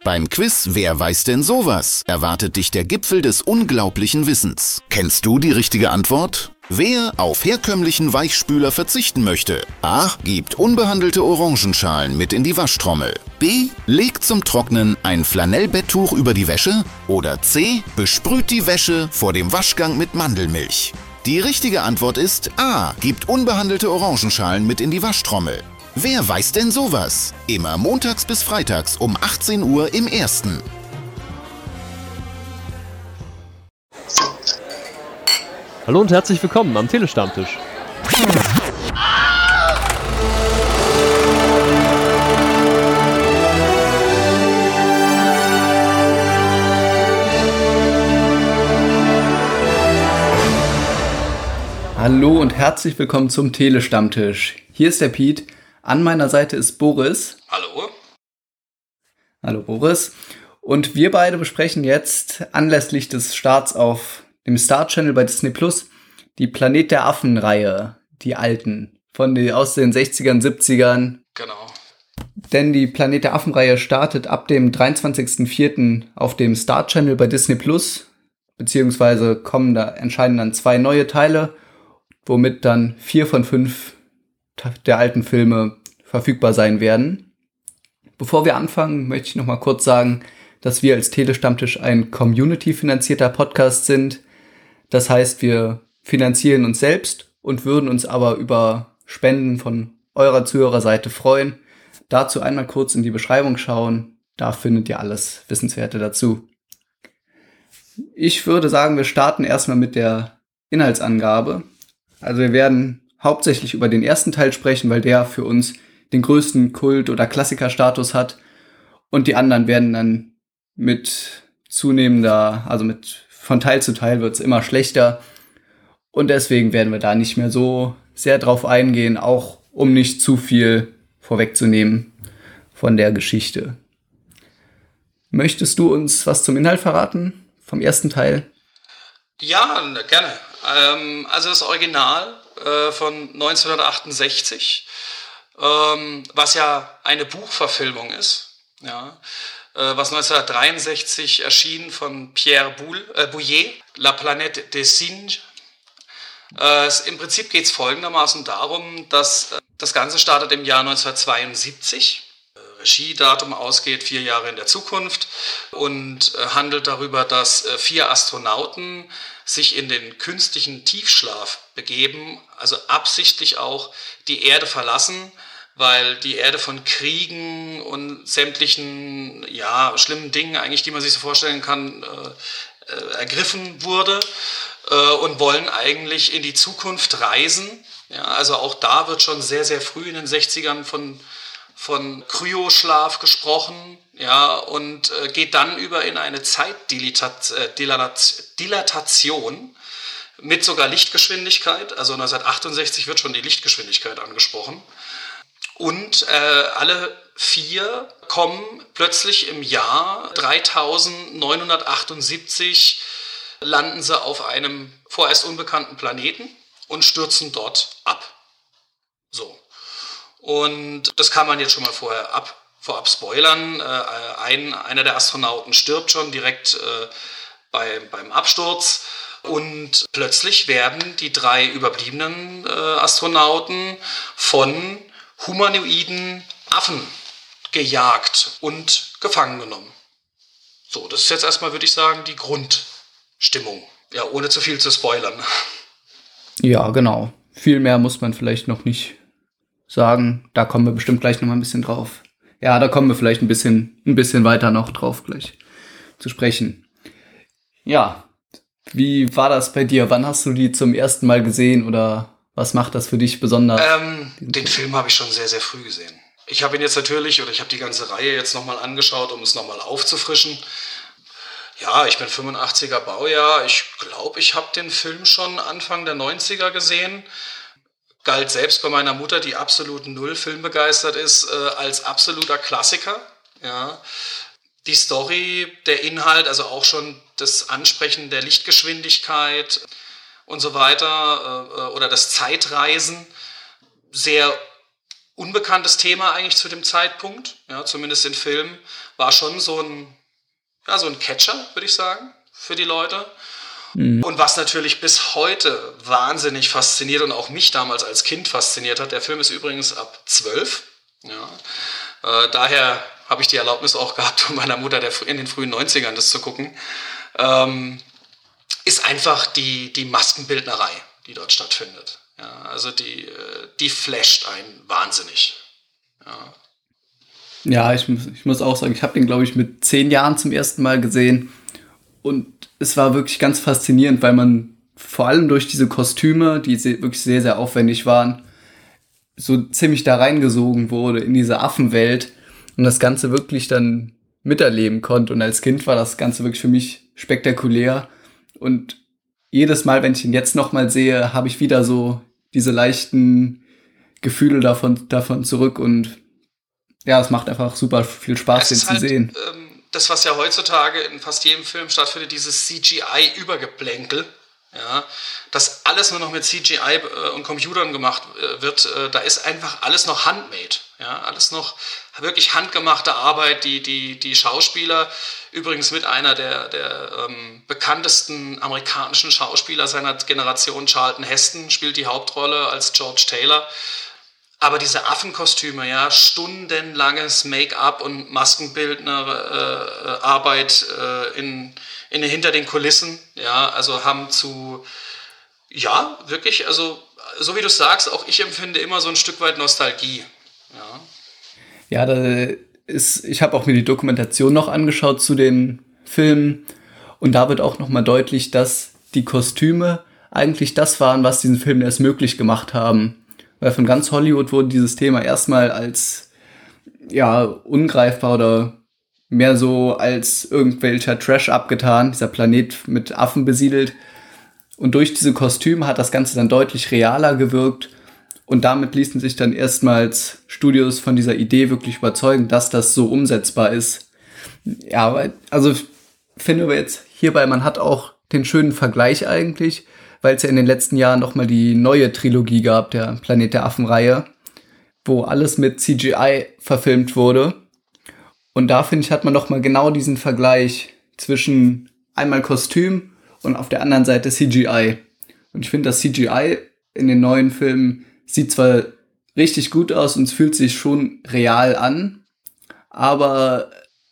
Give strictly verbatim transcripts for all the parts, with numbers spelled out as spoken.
Beim Quiz Wer weiß denn sowas? Erwartet dich der Gipfel des unglaublichen Wissens. Kennst du die richtige Antwort? Wer auf herkömmlichen Weichspüler verzichten möchte? A. Gibt unbehandelte Orangenschalen mit in die Waschtrommel. B. Legt zum Trocknen ein Flanellbetttuch über die Wäsche. Oder C. Besprüht die Wäsche vor dem Waschgang mit Mandelmilch. Die richtige Antwort ist A. Gibt unbehandelte Orangenschalen mit in die Waschtrommel. Wer weiß denn sowas? Immer montags bis freitags um achtzehn Uhr im Ersten. Hallo und herzlich willkommen am Telestammtisch. Hallo und herzlich willkommen zum Telestammtisch. Hier ist der Piet. An meiner Seite ist Boris. Hallo. Hallo Boris. Und wir beide besprechen jetzt anlässlich des Starts auf dem Star Channel bei Disney Plus die Planet der Affen-Reihe, die alten, von den, aus den sechzigern, siebzigern. Genau. Denn die Planet der Affen-Reihe startet ab dem dreiundzwanzigsten vierten auf dem Star Channel bei Disney Plus, beziehungsweise kommen da, erscheinen dann zwei neue Teile, womit dann vier von fünf der alten Filme verfügbar sein werden. Bevor wir anfangen, möchte ich noch mal kurz sagen, dass wir als Telestammtisch ein community-finanzierter Podcast sind. Das heißt, wir finanzieren uns selbst und würden uns aber über Spenden von eurer Zuhörerseite freuen. Dazu einmal kurz in die Beschreibung schauen. Da findet ihr alles Wissenswerte dazu. Ich würde sagen, wir starten erstmal mit der Inhaltsangabe. Also wir werden hauptsächlich über den ersten Teil sprechen, weil der für uns den größten Kult- oder Klassikerstatus hat. Und die anderen werden dann mit zunehmender, also mit von Teil zu Teil wird es immer schlechter. Und deswegen werden wir da nicht mehr so sehr drauf eingehen, auch um nicht zu viel vorwegzunehmen von der Geschichte. Möchtest du uns was zum Inhalt verraten vom ersten Teil? Ja, gerne. Ähm, also das Original äh, von neunzehnhundertachtundsechzig, ähm, was ja eine Buchverfilmung ist, ja, äh, was neunzehnhundertdreiundsechzig erschien von Pierre Boulle, äh, Bouillet, La Planète des Singes. Äh, es, Im Prinzip geht es folgendermaßen darum, dass äh, das Ganze startet im Jahr neunzehnhundertzweiundsiebzig. Regiedatum ausgeht vier Jahre in der Zukunft und äh, handelt darüber, dass äh, vier Astronauten sich in den künstlichen Tiefschlaf begeben, also absichtlich auch die Erde verlassen, weil die Erde von Kriegen und sämtlichen ja, schlimmen Dingen, eigentlich, die man sich so vorstellen kann, äh, äh, ergriffen wurde äh, und wollen eigentlich in die Zukunft reisen. Ja, also auch da wird schon sehr, sehr früh in den sechzigern von von Kryoschlaf gesprochen, ja, und äh, geht dann über in eine Zeitdilatation mit sogar Lichtgeschwindigkeit. Also neunzehnhundertachtundsechzig wird schon die Lichtgeschwindigkeit angesprochen. Und äh, alle vier kommen plötzlich im Jahr dreitausendneunhundertachtundsiebzig, landen sie auf einem vorerst unbekannten Planeten und stürzen dort ab. So. Und das kann man jetzt schon mal vorher ab, vorab spoilern. Äh, ein, einer der Astronauten stirbt schon direkt äh, bei, beim Absturz. Und plötzlich werden die drei überbliebenen äh, Astronauten von humanoiden Affen gejagt und gefangen genommen. So, das ist jetzt erstmal, würde ich sagen, die Grundstimmung. Ja, ohne zu viel zu spoilern. Ja, genau. Viel mehr muss man vielleicht noch nicht sagen, da kommen wir bestimmt gleich noch mal ein bisschen drauf. Ja, da kommen wir vielleicht ein bisschen, ein bisschen weiter noch drauf gleich zu sprechen. Ja, wie war das bei dir? Wann hast du die zum ersten Mal gesehen oder was macht das für dich besonders? Ähm, den Film habe ich schon sehr, sehr früh gesehen. Ich habe ihn jetzt natürlich, oder ich habe die ganze Reihe jetzt nochmal angeschaut, um es nochmal aufzufrischen. Ja, ich bin fünfundachtziger Baujahr. Ich glaube, ich habe den Film schon Anfang der neunziger gesehen. Galt selbst bei meiner Mutter, die absolut null filmbegeistert ist, äh, als absoluter Klassiker. Ja. Die Story, der Inhalt, also auch schon das Ansprechen der Lichtgeschwindigkeit und so weiter äh, oder das Zeitreisen, sehr unbekanntes Thema eigentlich zu dem Zeitpunkt, ja, zumindest in Filmen, war schon so ein, ja, so ein Catcher, würde ich sagen, für die Leute. Mhm. Und was natürlich bis heute wahnsinnig fasziniert und auch mich damals als Kind fasziniert hat, der Film ist übrigens ab zwölf, ja, äh, daher habe ich die Erlaubnis auch gehabt, von meiner Mutter der, in den frühen neunzigern das zu gucken, ähm, ist einfach die, die Maskenbildnerei, die dort stattfindet. Ja, also die, die flasht einen wahnsinnig. Ja, ja ich, muss, ich muss auch sagen, ich habe den, glaube ich, mit zehn Jahren zum ersten Mal gesehen. Und es war wirklich ganz faszinierend, weil man vor allem durch diese Kostüme, die se- wirklich sehr, sehr aufwendig waren, so ziemlich da reingesogen wurde in diese Affenwelt und das Ganze wirklich dann miterleben konnte. Und als Kind war das Ganze wirklich für mich spektakulär. Und jedes Mal, wenn ich ihn jetzt nochmal sehe, habe ich wieder so diese leichten Gefühle davon, davon zurück. Und ja, es macht einfach super viel Spaß, den zu halt, sehen. Ähm, das, was ja heutzutage in fast jedem Film stattfindet, dieses C G I-Übergeplänkel. Ja, dass alles nur noch mit C G I äh, und Computern gemacht äh, wird, äh, da ist einfach alles noch handmade, ja, alles noch wirklich handgemachte Arbeit, die, die, die Schauspieler, übrigens mit einer der, der ähm, bekanntesten amerikanischen Schauspieler seiner Generation, Charlton Heston, spielt die Hauptrolle als George Taylor, aber diese Affenkostüme, ja, stundenlanges Make-up und Maskenbildnerarbeit äh, äh, in In, hinter den Kulissen, ja, also haben zu, ja, wirklich, also, so wie du sagst, auch ich empfinde immer so ein Stück weit Nostalgie, ja. Ja, da ist, ich habe auch mir die Dokumentation noch angeschaut zu den Filmen und da wird auch nochmal deutlich, dass die Kostüme eigentlich das waren, was diesen Film erst möglich gemacht haben, weil von ganz Hollywood wurde dieses Thema erstmal als, ja, ungreifbar oder mehr so als irgendwelcher Trash abgetan, dieser Planet mit Affen besiedelt. Und durch diese Kostüme hat das Ganze dann deutlich realer gewirkt. Und damit ließen sich dann erstmals Studios von dieser Idee wirklich überzeugen, dass das so umsetzbar ist. Ja, also ich finde jetzt hierbei, man hat auch den schönen Vergleich eigentlich, weil es ja in den letzten Jahren noch mal die neue Trilogie gab, der Planet der Affen-Reihe, wo alles mit C G I verfilmt wurde. Und da, finde ich, hat man noch mal genau diesen Vergleich zwischen einmal Kostüm und auf der anderen Seite C G I. Und ich finde, das C G I in den neuen Filmen sieht zwar richtig gut aus und es fühlt sich schon real an, aber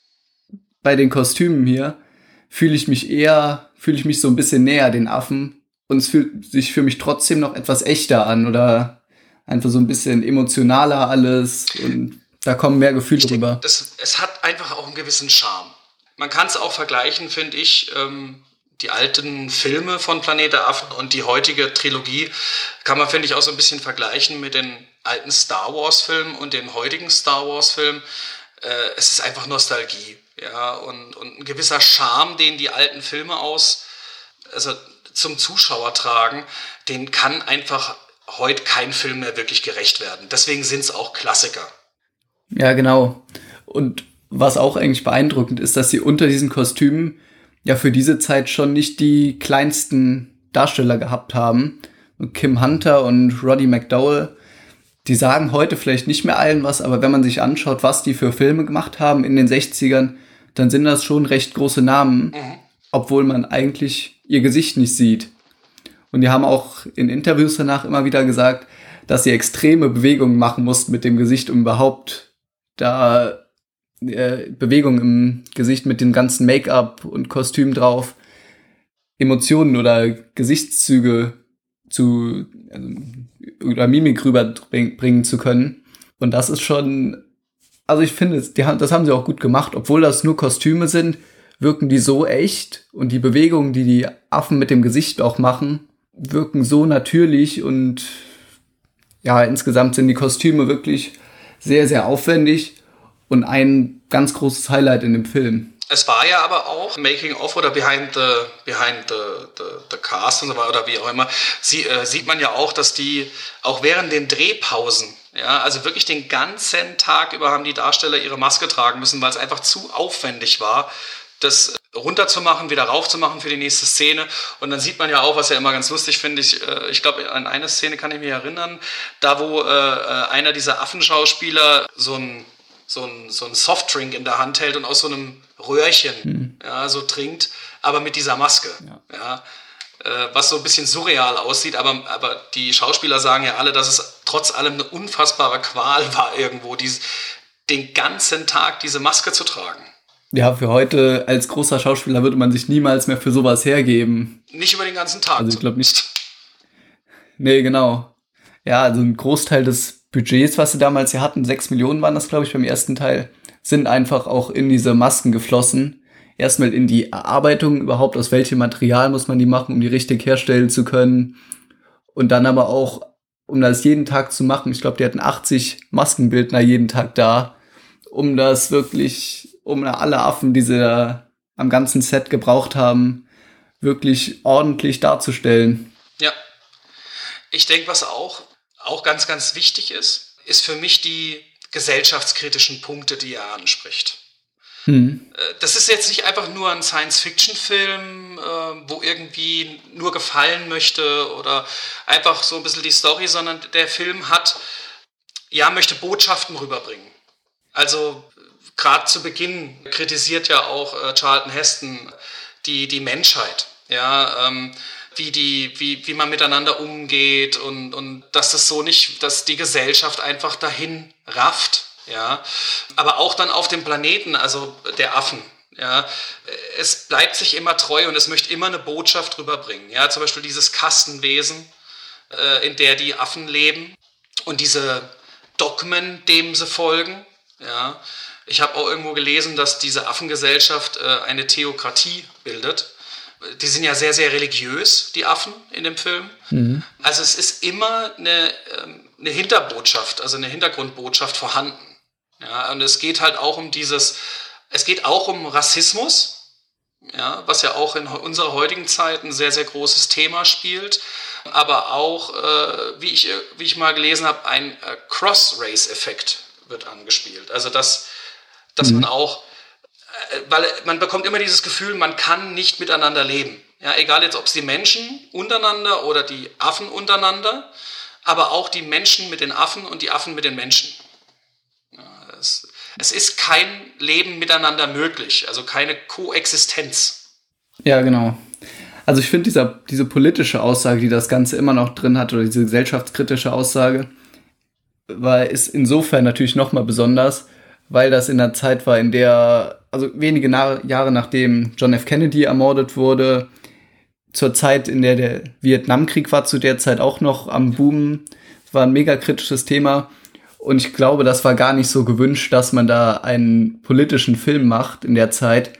bei den Kostümen hier fühle ich mich eher, fühle ich mich so ein bisschen näher den Affen und es fühlt sich für mich trotzdem noch etwas echter an oder einfach so ein bisschen emotionaler alles und da kommen mehr Gefühle ich rüber. Denke, das, es hat einfach auch einen gewissen Charme. Man kann es auch vergleichen, finde ich, ähm, die alten Filme von Planet der Affen und die heutige Trilogie kann man, finde ich, auch so ein bisschen vergleichen mit den alten Star Wars-Filmen und den heutigen Star Wars-Filmen. Äh, es ist einfach Nostalgie, ja, und, und ein gewisser Charme, den die alten Filme aus, also zum Zuschauer tragen, den kann einfach heute kein Film mehr wirklich gerecht werden. Deswegen sind es auch Klassiker. Ja, genau. Und was auch eigentlich beeindruckend ist, dass sie unter diesen Kostümen ja für diese Zeit schon nicht die kleinsten Darsteller gehabt haben. Und Kim Hunter und Roddy McDowall, die sagen heute vielleicht nicht mehr allen was, aber wenn man sich anschaut, was die für Filme gemacht haben in den sechzigern, dann sind das schon recht große Namen, mhm. obwohl man eigentlich ihr Gesicht nicht sieht. Und die haben auch in Interviews danach immer wieder gesagt, dass sie extreme Bewegungen machen mussten mit dem Gesicht, um überhaupt da äh, Bewegung im Gesicht mit dem ganzen Make-up und Kostüm drauf, Emotionen oder Gesichtszüge zu also, oder Mimik rüberbringen zu können. Und das ist schon, also ich finde, die haben, das haben sie auch gut gemacht, obwohl das nur Kostüme sind, wirken die so echt und die Bewegungen, die die Affen mit dem Gesicht auch machen, wirken so natürlich und ja, insgesamt sind die Kostüme wirklich sehr, sehr aufwendig und ein ganz großes Highlight in dem Film. Es war ja aber auch Making of oder Behind the, behind the, the, the Cast und so weiter oder wie auch immer, sie, äh, sieht man ja auch, dass die auch während den Drehpausen, ja, also wirklich den ganzen Tag über haben die Darsteller ihre Maske tragen müssen, weil es einfach zu aufwendig war, das runterzumachen, wieder raufzumachen für die nächste Szene. Und dann sieht man ja auch, was ja immer ganz lustig finde, ich, ich glaube, an eine Szene kann ich mich erinnern, da wo äh, einer dieser Affenschauspieler so ein, so ein, so ein Softdrink in der Hand hält und aus so einem Röhrchen hm. ja, so trinkt, aber mit dieser Maske. Ja. Ja, äh, was so ein bisschen surreal aussieht, aber, aber die Schauspieler sagen ja alle, dass es trotz allem eine unfassbare Qual war, irgendwo dies, den ganzen Tag diese Maske zu tragen. Ja, für heute als großer Schauspieler würde man sich niemals mehr für sowas hergeben. Nicht über den ganzen Tag. Also ich glaube nicht. Nee, genau. Ja, also ein Großteil des Budgets, was sie damals ja hatten, sechs Millionen waren das, glaube ich, beim ersten Teil, sind einfach auch in diese Masken geflossen. Erstmal in die Erarbeitung überhaupt, aus welchem Material muss man die machen, um die richtig herstellen zu können. Und dann aber auch, um das jeden Tag zu machen. Ich glaube, die hatten achtzig Maskenbildner jeden Tag da, um das wirklich... um alle Affen, die sie da am ganzen Set gebraucht haben, wirklich ordentlich darzustellen. Ja. Ich denke, was auch, auch ganz, ganz wichtig ist, ist für mich die gesellschaftskritischen Punkte, die er anspricht. Hm. Das ist jetzt nicht einfach nur ein Science-Fiction-Film, wo irgendwie nur gefallen möchte oder einfach so ein bisschen die Story, sondern der Film hat, ja, möchte Botschaften rüberbringen. Also gerade zu Beginn kritisiert ja auch äh, Charlton Heston die, die Menschheit, ja, ähm, wie, die, wie, wie man miteinander umgeht und, und dass das so nicht, dass die Gesellschaft einfach dahin rafft, ja, aber auch dann auf dem Planeten, also der Affen, ja, es bleibt sich immer treu und es möchte immer eine Botschaft rüberbringen, ja, zum Beispiel dieses Kastenwesen, äh, in der die Affen leben und diese Dogmen, dem sie folgen, ja. Ich habe auch irgendwo gelesen, dass diese Affengesellschaft äh, eine Theokratie bildet. Die sind ja sehr, sehr religiös, die Affen in dem Film. Mhm. Also es ist immer eine, ähm, eine Hinterbotschaft, also eine Hintergrundbotschaft vorhanden. Ja, und es geht halt auch um dieses, es geht auch um Rassismus, ja, was ja auch in unserer heutigen Zeit ein sehr, sehr großes Thema spielt. Aber auch, äh, wie ich, wie ich mal gelesen habe, ein äh, Cross-Race-Effekt wird angespielt. Also dass dass mhm. man auch, weil man bekommt immer dieses Gefühl, man kann nicht miteinander leben. Ja, egal jetzt, ob es die Menschen untereinander oder die Affen untereinander, aber auch die Menschen mit den Affen und die Affen mit den Menschen. Ja, es, es ist kein Leben miteinander möglich, also keine Koexistenz. Ja, genau. Also ich finde dieser, diese politische Aussage, die das Ganze immer noch drin hat, oder diese gesellschaftskritische Aussage, war, ist insofern natürlich nochmal besonders, weil das in der Zeit war, in der, also wenige Na- Jahre nachdem John F. Kennedy ermordet wurde, zur Zeit, in der der Vietnamkrieg war, zu der Zeit auch noch am Boomen, war ein mega kritisches Thema. Und ich glaube, das war gar nicht so gewünscht, dass man da einen politischen Film macht in der Zeit.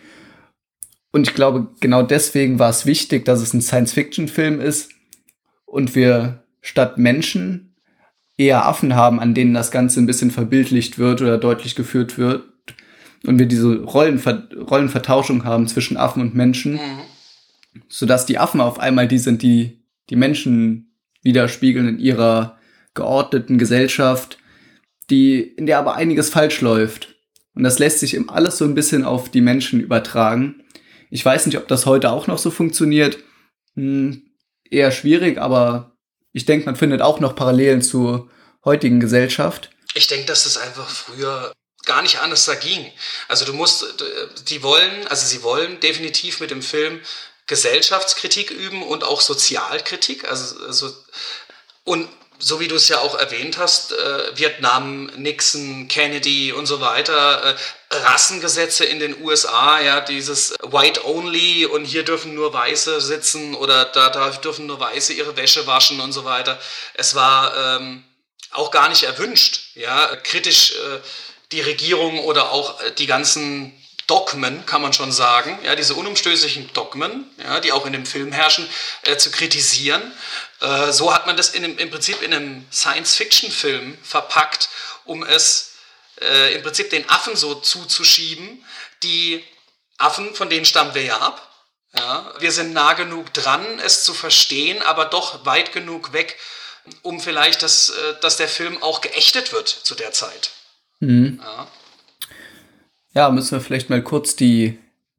Und ich glaube, genau deswegen war es wichtig, dass es ein Science-Fiction-Film ist und wir statt Menschen eher Affen haben, an denen das Ganze ein bisschen verbildlicht wird oder deutlich geführt wird und wir diese Rollenver- Rollenvertauschung haben zwischen Affen und Menschen, mhm. sodass die Affen auf einmal die sind, die die Menschen widerspiegeln in ihrer geordneten Gesellschaft, die, in der aber einiges falsch läuft. Und das lässt sich eben alles so ein bisschen auf die Menschen übertragen. Ich weiß nicht, ob das heute auch noch so funktioniert. Hm, eher schwierig, aber ich denke, man findet auch noch Parallelen zur heutigen Gesellschaft. Ich denke, dass das einfach früher gar nicht anders da ging. Also du musst, die wollen, also sie wollen definitiv mit dem Film Gesellschaftskritik üben und auch Sozialkritik. Also, also und so wie du es ja auch erwähnt hast, äh, Vietnam, Nixon, Kennedy und so weiter, äh, Rassengesetze in den U S A, ja, dieses White Only und hier dürfen nur Weiße sitzen oder da, da dürfen nur Weiße ihre Wäsche waschen und so weiter. Es war ähm, auch gar nicht erwünscht, ja, kritisch äh, die Regierung oder auch äh, die ganzen Dogmen, kann man schon sagen, ja, diese unumstößlichen Dogmen, ja, die auch in dem Film herrschen, äh, zu kritisieren. Äh, so hat man das in, im Prinzip in einem Science-Fiction-Film verpackt, um es äh, im Prinzip den Affen so zuzuschieben. Die Affen, von denen stammen wir ja ab. Ja. Wir sind nah genug dran, es zu verstehen, aber doch weit genug weg, um vielleicht, dass, äh, dass der Film auch geächtet wird zu der Zeit. Mhm. Ja. Ja, müssen wir vielleicht mal kurz die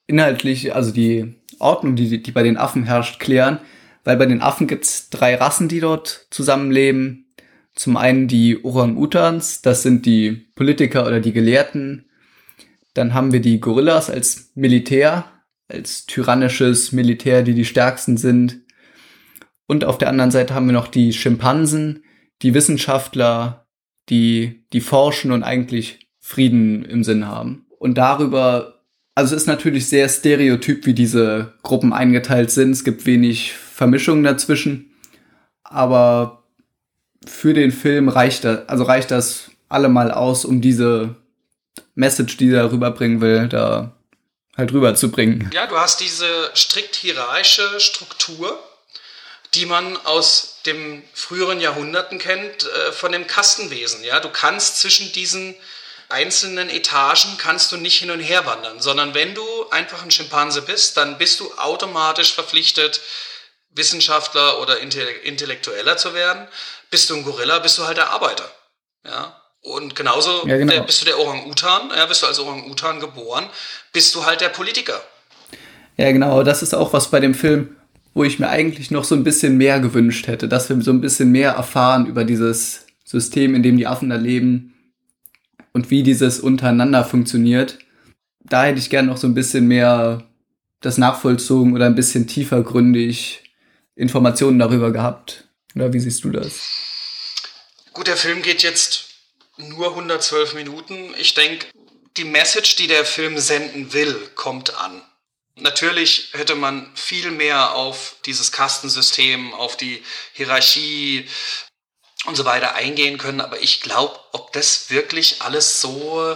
inhaltlich, also die Ordnung, die, die bei den Affen herrscht, klären. Weil bei den Affen gibt's drei Rassen, die dort zusammenleben. Zum einen die Orang-Utans, das sind die Politiker oder die Gelehrten. Dann haben wir die Gorillas als Militär, als tyrannisches Militär, die die stärksten sind. Und auf der anderen Seite haben wir noch die Schimpansen, die Wissenschaftler, die, die forschen und eigentlich Frieden im Sinn haben. Und darüber, also es ist natürlich sehr stereotyp, wie diese Gruppen eingeteilt sind. Es gibt wenig Vermischungen dazwischen. Aber für den Film reicht das, also reicht das allemal aus, um diese Message, die er rüberbringen will, da halt rüberzubringen. Ja, du hast diese strikt hierarchische Struktur, die man aus den früheren Jahrhunderten kennt, äh, von dem Kastenwesen. Ja, du kannst zwischen diesen einzelnen Etagen kannst du nicht hin und her wandern, sondern wenn du einfach ein Schimpanse bist, dann bist du automatisch verpflichtet, Wissenschaftler oder Intellektueller zu werden. Bist du ein Gorilla, bist du halt der Arbeiter. Ja. Und genauso ja, genau. der, bist du der Orang-Utan, ja, bist du als Orang-Utan geboren, bist du halt der Politiker. Ja, genau, das ist auch was bei dem Film, wo ich mir eigentlich noch so ein bisschen mehr gewünscht hätte, dass wir so ein bisschen mehr erfahren über dieses System, in dem die Affen da leben und wie dieses untereinander funktioniert. Da hätte ich gerne noch so ein bisschen mehr das nachvollzogen oder ein bisschen tiefergründig Informationen darüber gehabt. Oder wie siehst du das? Gut, der Film geht jetzt nur hundertzwölf Minuten. Ich denke, die Message, die der Film senden will, kommt an. Natürlich hätte man viel mehr auf dieses Kastensystem, auf die Hierarchie und so weiter eingehen können, aber ich glaube, ob das wirklich alles so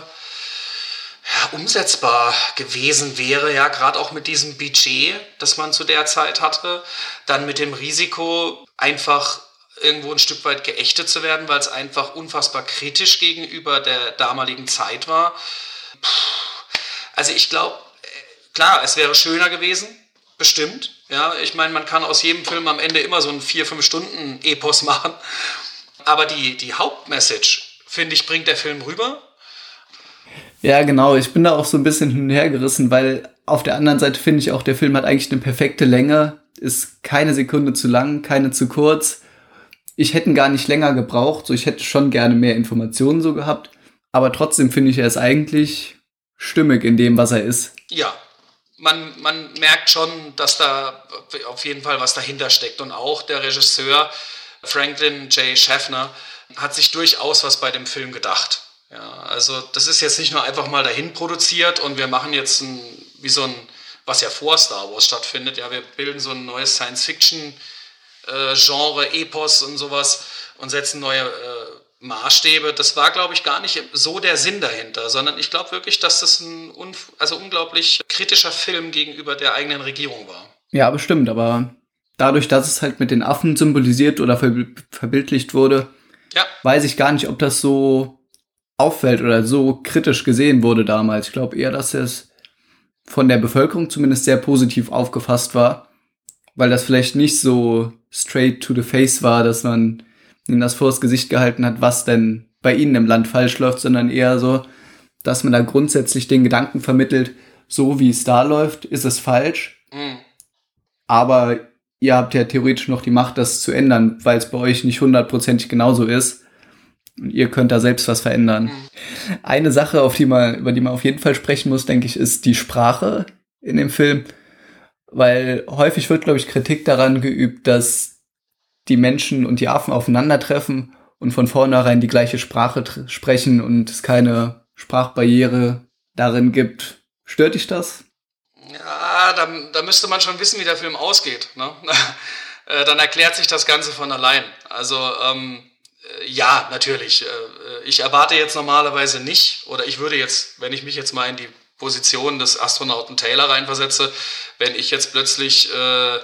ja, umsetzbar gewesen wäre, ja, gerade auch mit diesem Budget, das man zu der Zeit hatte, dann mit dem Risiko, einfach irgendwo ein Stück weit geächtet zu werden, weil es einfach unfassbar kritisch gegenüber der damaligen Zeit war. Puh. Also ich glaube, klar, es wäre schöner gewesen, bestimmt. Ja, ich meine, man kann aus jedem Film am Ende immer so einen vier, fünf Stunden Epos machen. Aber die, die Hauptmessage, finde ich, bringt der Film rüber. Ja, genau. Ich bin da auch so ein bisschen hin und her gerissen, weil auf der anderen Seite finde ich auch, der Film hat eigentlich eine perfekte Länge, ist keine Sekunde zu lang, keine zu kurz. Ich hätte ihn gar nicht länger gebraucht, so ich hätte schon gerne mehr Informationen so gehabt. Aber trotzdem finde ich, er ist eigentlich stimmig in dem, was er ist. Ja. Man, man merkt schon, dass da auf jeden Fall was dahinter steckt. Und auch der Regisseur Franklin J. Schaffner hat sich durchaus was bei dem Film gedacht. Ja, also das ist jetzt nicht nur einfach mal dahin produziert und wir machen jetzt ein, wie so ein, was ja vor Star Wars stattfindet, ja, wir bilden so ein neues Science-Fiction-Genre, äh, Epos und sowas und setzen neue äh, Maßstäbe. Das war, glaube ich, gar nicht so der Sinn dahinter, sondern ich glaube wirklich, dass das ein unf- also unglaublich kritischer Film gegenüber der eigenen Regierung war. Ja, bestimmt, aber dadurch, dass es halt mit den Affen symbolisiert oder ver- verbildlicht wurde, ja. weiß ich gar nicht, ob das so auffällt oder so kritisch gesehen wurde damals. Ich glaube eher, dass es von der Bevölkerung zumindest sehr positiv aufgefasst war, weil das vielleicht nicht so straight to the face war, dass man ihnen das vors Gesicht gehalten hat, was denn bei ihnen im Land falsch läuft, sondern eher so, dass man da grundsätzlich den Gedanken vermittelt, so wie es da läuft, ist es falsch. Mhm. Aber ihr habt ja theoretisch noch die Macht, das zu ändern, weil es bei euch nicht hundertprozentig genauso ist. Und ihr könnt da selbst was verändern. Mhm. Eine Sache, auf die man, über die man auf jeden Fall sprechen muss, denke ich, ist die Sprache in dem Film. Weil häufig wird, glaube ich, Kritik daran geübt, dass die Menschen und die Affen aufeinandertreffen und von vornherein die gleiche Sprache tr- sprechen und es keine Sprachbarriere darin gibt. Stört dich das? Ja, da, da müsste man schon wissen, wie der Film ausgeht. Ne? Dann erklärt sich das Ganze von allein. Also ähm, ja, natürlich. Äh, ich erwarte jetzt normalerweise nicht, oder ich würde jetzt, wenn ich mich jetzt mal in die Position des Astronauten Taylor reinversetze, wenn ich jetzt plötzlich äh,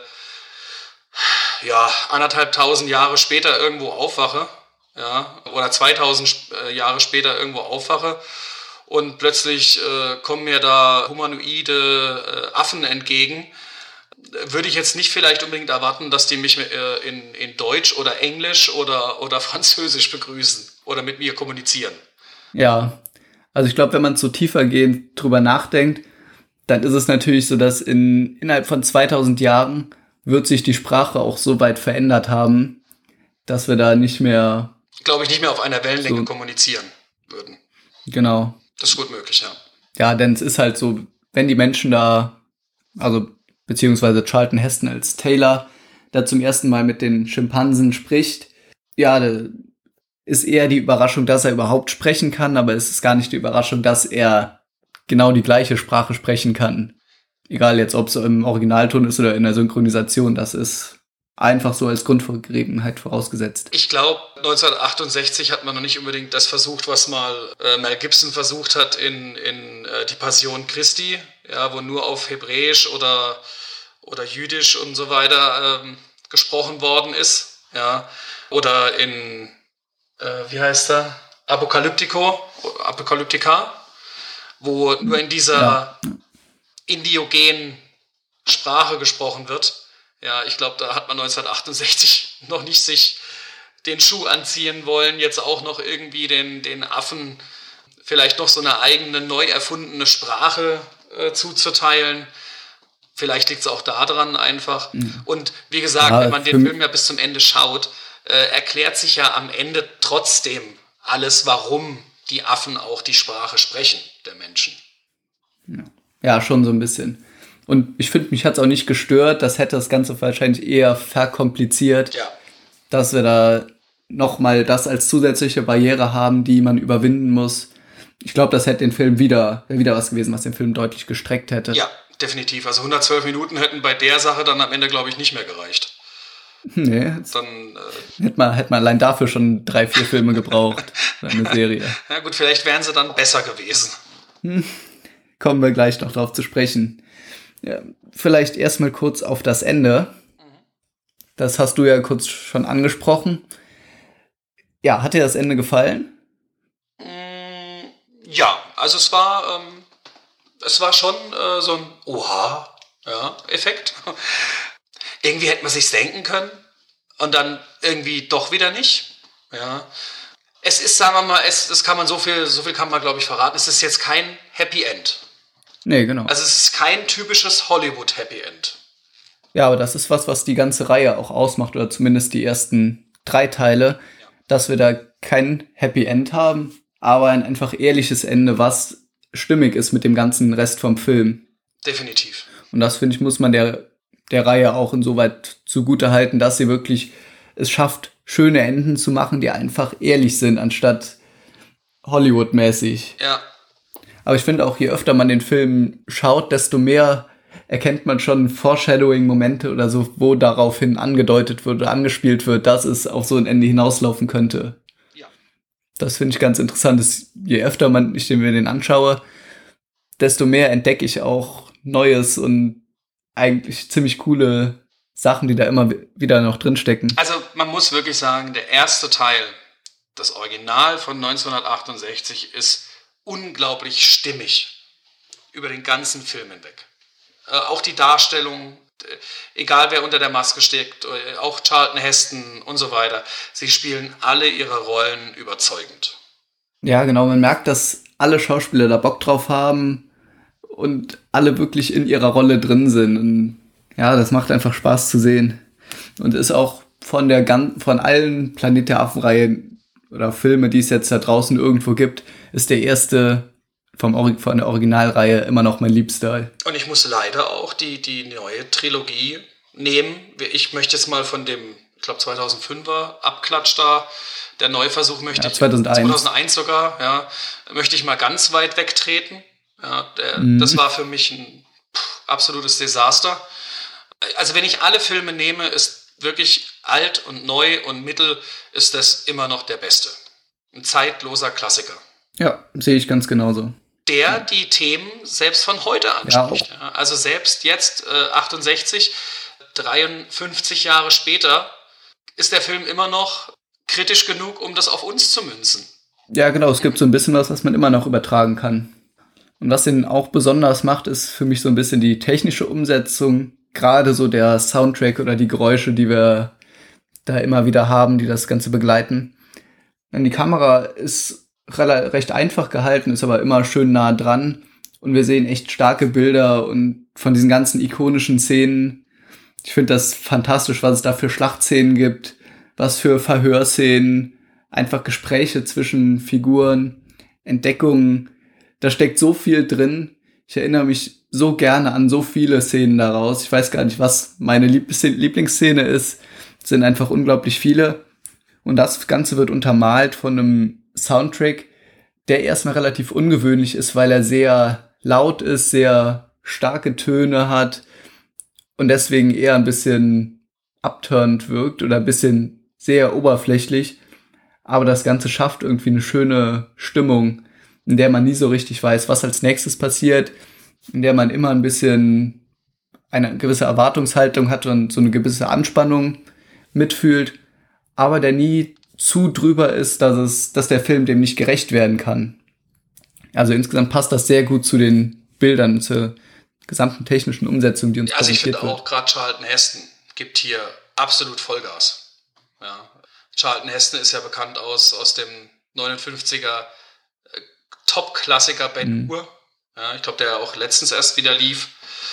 ja, anderthalb tausend Jahre später irgendwo aufwache, ja, oder zweitausend äh, Jahre später irgendwo aufwache und plötzlich äh, kommen mir da humanoide äh, Affen entgegen, würde ich jetzt nicht vielleicht unbedingt erwarten, dass die mich äh, in, in Deutsch oder Englisch oder, oder Französisch begrüßen oder mit mir kommunizieren. Ja, also ich glaube, wenn man so tiefergehend drüber nachdenkt, dann ist es natürlich so, dass in innerhalb von zweitausend Jahren wird sich die Sprache auch so weit verändert haben, dass wir da nicht mehr... Glaube ich, nicht mehr auf einer Wellenlänge so kommunizieren würden. Genau. Das ist gut möglich, ja. Ja, denn es ist halt so, wenn die Menschen da, also beziehungsweise Charlton Heston als Taylor, da zum ersten Mal mit den Schimpansen spricht, ja, da ist eher die Überraschung, dass er überhaupt sprechen kann, aber es ist gar nicht die Überraschung, dass er genau die gleiche Sprache sprechen kann. Egal jetzt, ob es im Originalton ist oder in der Synchronisation, das ist einfach so als Grundgegebenheit vorausgesetzt. Ich glaube, neunzehnhundertachtundsechzig hat man noch nicht unbedingt das versucht, was mal äh, Mel Gibson versucht hat in, in äh, Die Passion Christi, ja, wo nur auf Hebräisch oder, oder Jüdisch und so weiter ähm, gesprochen worden ist. Ja. Oder in, äh, wie heißt er, Apokalyptico, Apokalyptika, wo nur in dieser ja. indiogenen Sprache gesprochen wird. Ja, ich glaube, da hat man neunzehnhundertachtundsechzig noch nicht sich den Schuh anziehen wollen, jetzt auch noch irgendwie den, den Affen vielleicht noch so eine eigene, neu erfundene Sprache äh, zuzuteilen. Vielleicht liegt es auch daran einfach. Mhm. Und wie gesagt, ja, wenn man den Film ja bis zum Ende schaut, äh, erklärt sich ja am Ende trotzdem alles, warum die Affen auch die Sprache sprechen, der Menschen. Ja, ja, schon so ein bisschen. Und ich finde, mich hat es auch nicht gestört. Das hätte das Ganze wahrscheinlich eher verkompliziert, ja. dass wir da nochmal das als zusätzliche Barriere haben, die man überwinden muss. Ich glaube, das hätte den Film wieder, wäre wieder was gewesen, was den Film deutlich gestreckt hätte. Ja, definitiv. Also hundertzwölf Minuten hätten bei der Sache dann am Ende, glaube ich, nicht mehr gereicht. Nee. Dann äh, hätte man, hätte man allein dafür schon drei, vier Filme gebraucht. Eine Serie. Na gut, vielleicht wären sie dann besser gewesen. Hm. Kommen wir gleich noch drauf zu sprechen. Ja, vielleicht erstmal kurz auf das Ende. Das hast du ja kurz schon angesprochen. Ja, hat dir das Ende gefallen? Ja, also es war, ähm, es war schon äh, so ein Oha, ja, Effekt. Irgendwie hätte man sich's denken können und dann irgendwie doch wieder nicht. Ja. Es ist, sagen wir mal, es, das kann man so viel, so viel kann man, glaube ich, verraten. Es ist jetzt kein Happy End. Nee, genau. Also es ist kein typisches Hollywood-Happy End. Ja, aber das ist was, was die ganze Reihe auch ausmacht, oder zumindest die ersten drei Teile, ja. Dass wir da kein Happy End haben, aber ein einfach ehrliches Ende, was stimmig ist mit dem ganzen Rest vom Film. Definitiv. Und das, finde ich, muss man der, der Reihe auch insoweit zugute halten, dass sie wirklich es schafft, schöne Enden zu machen, die einfach ehrlich sind, anstatt Hollywood-mäßig. Ja. Aber ich finde auch, je öfter man den Film schaut, desto mehr erkennt man schon Foreshadowing-Momente oder so, wo daraufhin angedeutet wird oder angespielt wird, dass es auf so ein Ende hinauslaufen könnte. Ja. Das finde ich ganz interessant. Dass je öfter man ich mir den anschaue, desto mehr entdecke ich auch Neues und eigentlich ziemlich coole Sachen, die da immer wieder noch drinstecken. Also man muss wirklich sagen, der erste Teil, das Original von neunzehnhundertachtundsechzig, ist unglaublich stimmig über den ganzen Film hinweg. Äh, auch die Darstellung, äh, egal wer unter der Maske steckt, äh, auch Charlton Heston und so weiter, sie spielen alle ihre Rollen überzeugend. Ja, genau, man merkt, dass alle Schauspieler da Bock drauf haben und alle wirklich in ihrer Rolle drin sind. Und ja, das macht einfach Spaß zu sehen. Und ist auch von der gan- von allen Planet der Affen-Reihen oder Filme, die es jetzt da draußen irgendwo gibt, ist der erste vom Or- von der Originalreihe immer noch mein Liebster. Und ich muss leider auch die, die neue Trilogie nehmen. Ich möchte jetzt mal von dem, ich glaube zweitausendfünfer Abklatsch da, der Neuversuch möchte ja, ich, zweitausendeins. zweitausendeins sogar, ja, möchte ich mal ganz weit wegtreten. Ja, der, mhm. Das war für mich ein pff, absolutes Desaster. Also wenn ich alle Filme nehme, ist wirklich alt und neu und mittel, ist das immer noch der beste. Ein zeitloser Klassiker. Ja, sehe ich ganz genauso. Der die Themen selbst von heute anspricht. Ja, ja, also selbst jetzt, äh, achtundsechzig, dreiundfünfzig Jahre später, ist der Film immer noch kritisch genug, um das auf uns zu münzen. Ja, genau, es gibt so ein bisschen was, was man immer noch übertragen kann. Und was den auch besonders macht, ist für mich so ein bisschen die technische Umsetzung. Gerade so der Soundtrack oder die Geräusche, die wir da immer wieder haben, die das Ganze begleiten. Denn die Kamera ist rela- recht einfach gehalten, ist aber immer schön nah dran. und wir sehen echt starke Bilder und von diesen ganzen ikonischen Szenen. Ich finde das fantastisch, was es da für Schlachtszenen gibt, was für Verhörszenen, einfach Gespräche zwischen Figuren, Entdeckungen. Da steckt so viel drin. Ich erinnere mich so gerne an so viele Szenen daraus. Ich weiß gar nicht, was meine Lieblingsszene ist. Es sind einfach unglaublich viele. Und das Ganze wird untermalt von einem Soundtrack, der erstmal relativ ungewöhnlich ist, weil er sehr laut ist, sehr starke Töne hat und deswegen eher ein bisschen abturnt wirkt oder ein bisschen sehr oberflächlich. Aber das Ganze schafft irgendwie eine schöne Stimmung, in der man nie so richtig weiß, was als nächstes passiert, in der man immer ein bisschen eine gewisse Erwartungshaltung hat und so eine gewisse Anspannung mitfühlt, aber der nie zu drüber ist, dass es, dass der Film dem nicht gerecht werden kann. Also insgesamt passt das sehr gut zu den Bildern, zur gesamten technischen Umsetzung, die uns also präsentiert wird. Also ich finde auch, gerade Charlton Heston gibt hier absolut Vollgas. Ja. Charlton Heston ist ja bekannt aus, aus dem neunundfünfziger äh, Top-Klassiker Ben Hur. Mhm. Ja, ich glaube, der auch letztens erst wieder lief.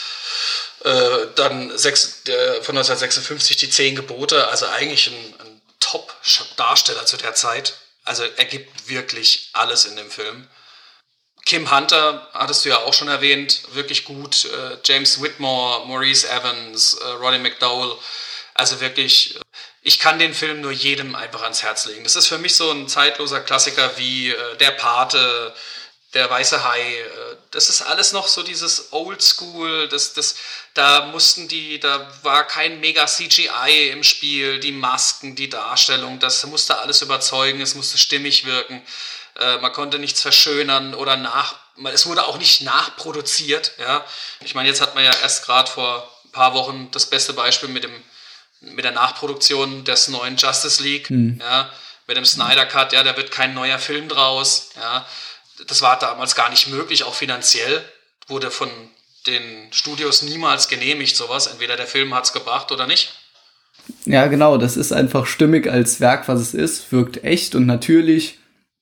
Äh, dann sechs, der, von neunzehnhundertsechsundfünfzig die Zehn Gebote, also eigentlich ein, ein Top-Darsteller zu der Zeit. Also er gibt wirklich alles in dem Film. Kim Hunter, hattest du ja auch schon erwähnt, wirklich gut. Äh, James Whitmore, Maurice Evans, äh, Roddy McDowell. Also wirklich, ich kann den Film nur jedem einfach ans Herz legen. Das ist für mich so ein zeitloser Klassiker wie äh, Der Pate, Der Weiße Hai. Äh, das ist alles noch so dieses Oldschool. Das, das, da mussten die, da war kein mega C G I im Spiel. Die Masken, die Darstellung, das musste alles überzeugen. Es musste stimmig wirken. Äh, man konnte nichts verschönern oder nach. Es wurde auch nicht nachproduziert. Ja, ich meine, jetzt hat man ja erst gerade vor ein paar Wochen das beste Beispiel mit dem mit der Nachproduktion des neuen Justice League, mhm. ja, mit dem Snyder Cut, ja, da wird kein neuer Film draus, ja, das war damals gar nicht möglich, auch finanziell, wurde von den Studios niemals genehmigt, sowas, entweder der Film hat's gebracht oder nicht. Ja, genau, das ist einfach stimmig als Werk, was es ist, wirkt echt und natürlich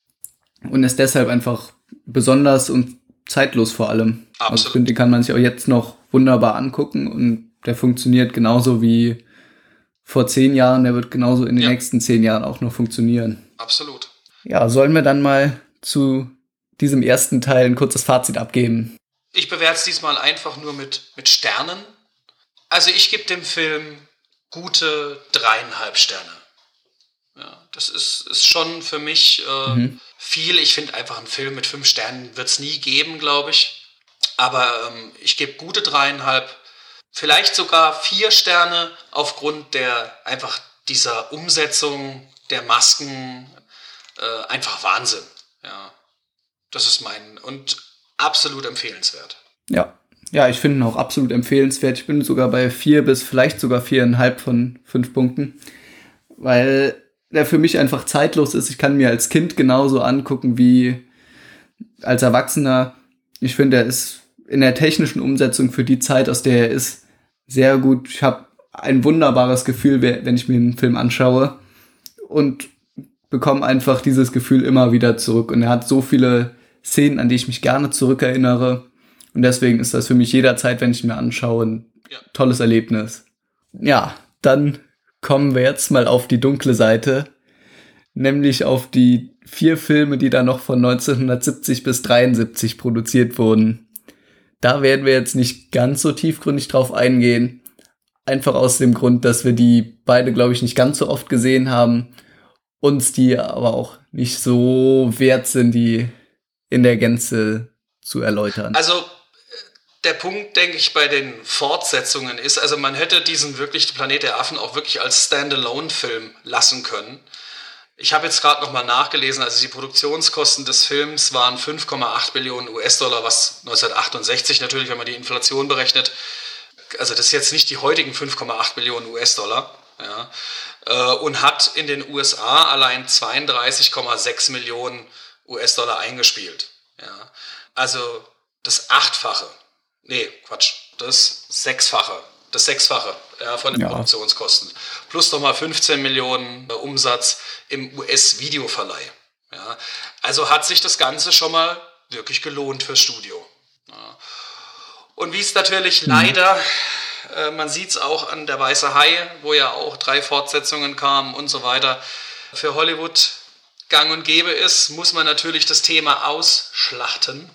und ist deshalb einfach besonders und zeitlos vor allem. Absolut. Also ich finde, den kann man sich auch jetzt noch wunderbar angucken und der funktioniert genauso wie vor zehn Jahren, der wird genauso in den ja. nächsten zehn Jahren auch noch funktionieren. Absolut. Ja, sollen wir dann mal zu diesem ersten Teil ein kurzes Fazit abgeben? Ich bewerte es diesmal einfach nur mit, mit Sternen. Also ich gebe dem Film gute dreieinhalb Sterne. Ja, das ist, ist schon für mich äh, mhm. viel. Ich finde einfach, einen Film mit fünf Sternen wird es nie geben, glaube ich. Aber ähm, ich gebe gute dreieinhalb. Vielleicht sogar vier Sterne aufgrund der einfach dieser Umsetzung der Masken. Äh, einfach Wahnsinn. Ja, das ist mein und absolut empfehlenswert. Ja, ja, ich finde ihn auch absolut empfehlenswert. Ich bin sogar bei vier bis vielleicht sogar viereinhalb von fünf Punkten, weil der für mich einfach zeitlos ist. Ich kann mir als Kind genauso angucken wie als Erwachsener. Ich finde, er ist in der technischen Umsetzung für die Zeit, aus der er ist, sehr gut. Ich habe ein wunderbares Gefühl, wenn ich mir einen Film anschaue und bekomme einfach dieses Gefühl immer wieder zurück. Und er hat so viele Szenen, an die ich mich gerne zurückerinnere. Und deswegen ist das für mich jederzeit, wenn ich mir anschaue, ein ja. tolles Erlebnis. Ja, dann kommen wir jetzt mal auf die dunkle Seite, nämlich auf die vier Filme, die da noch von neunzehnhundertsiebzig bis dreiundsiebzig produziert wurden. Da werden wir jetzt nicht ganz so tiefgründig drauf eingehen. Einfach aus dem Grund, dass wir die beide, glaube ich, nicht ganz so oft gesehen haben. Uns die aber auch nicht so wert sind, die in der Gänze zu erläutern. Also der Punkt, denke ich, bei den Fortsetzungen ist, also man hätte diesen wirklich Planet der Affen auch wirklich als Standalone-Film lassen können. Ich habe jetzt gerade nochmal nachgelesen, also die Produktionskosten des Films waren fünf Komma acht Billionen U S-Dollar, was neunzehnhundertachtundsechzig natürlich, wenn man die Inflation berechnet, also das ist jetzt nicht die heutigen fünf Komma acht Billionen U S-Dollar, ja, und hat in den U S A allein zweiunddreißig Komma sechs Millionen U S-Dollar eingespielt. Ja. Also das Achtfache, nee, Quatsch, das Sechsfache. Das Sechsfache ja, von den ja. Produktionskosten. Plus nochmal fünfzehn Millionen äh, Umsatz im U S-Videoverleih. Ja. Also hat sich das Ganze schon mal wirklich gelohnt fürs Studio. Ja. Und wie es natürlich mhm. leider, äh, man sieht es auch an Der Weiße Hai, wo ja auch drei Fortsetzungen kamen und so weiter, für Hollywood gang und gäbe ist, muss man natürlich das Thema ausschlachten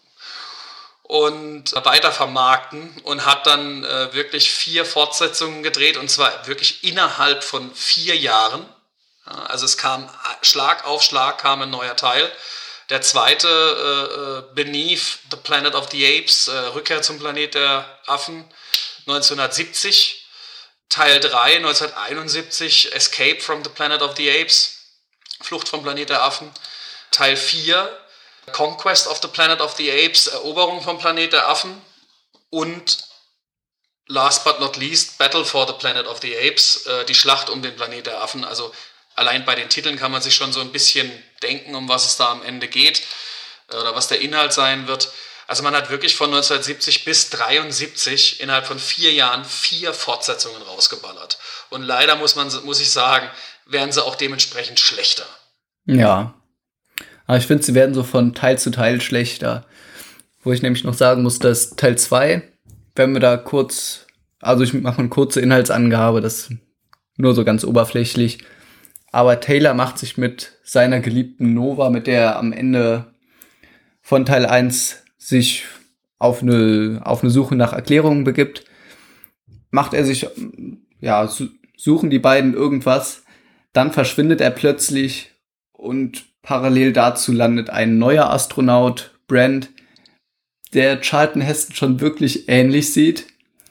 und weiter vermarkten und hat dann äh, wirklich vier Fortsetzungen gedreht, und zwar wirklich innerhalb von vier Jahren. Ja, also es kam Schlag auf Schlag kam ein neuer Teil. Der zweite, äh, Beneath the Planet of the Apes, äh, Rückkehr zum Planet der Affen, neunzehnhundertsiebzig. Teil drei, neunzehnhunderteinundsiebzig, Escape from the Planet of the Apes, Flucht vom Planet der Affen. Teil vier, Conquest of the Planet of the Apes, Eroberung vom Planet der Affen. Und last but not least, Battle for the Planet of the Apes, äh, die Schlacht um den Planet der Affen. Also allein bei den Titeln kann man sich schon so ein bisschen denken, um was es da am Ende geht äh, oder was der Inhalt sein wird. Also man hat wirklich von neunzehnhundertsiebzig bis dreiundsiebzig innerhalb von vier Jahren vier Fortsetzungen rausgeballert. Und leider muss man, muss ich sagen, werden sie auch dementsprechend schlechter. Ja, aber ich finde, sie werden so von Teil zu Teil schlechter. Wo ich nämlich noch sagen muss, dass Teil zwei, wenn wir da kurz, also ich mache eine kurze Inhaltsangabe, das ist nur so ganz oberflächlich, aber Taylor macht sich mit seiner geliebten Nova, mit der er am Ende von Teil eins sich auf eine, auf eine Suche nach Erklärungen begibt, macht er sich, ja, su- suchen die beiden irgendwas, dann verschwindet er plötzlich und parallel dazu landet ein neuer Astronaut, Brent, der Charlton Heston schon wirklich ähnlich sieht,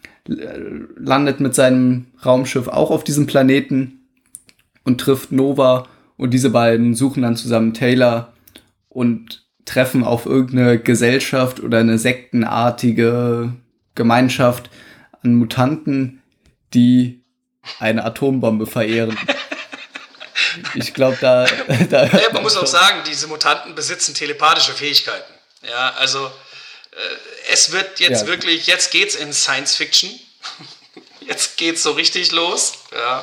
landet mit seinem Raumschiff auch auf diesem Planeten und trifft Nova, und diese beiden suchen dann zusammen Taylor und treffen auf irgendeine Gesellschaft oder eine sektenartige Gemeinschaft an Mutanten, die eine Atombombe verehren. Ich glaube, da... da ja, man muss auch sagen, diese Mutanten besitzen telepathische Fähigkeiten. Ja, also äh, es wird jetzt ja. wirklich, jetzt geht's in Science Fiction. Jetzt geht's so richtig los. Ja.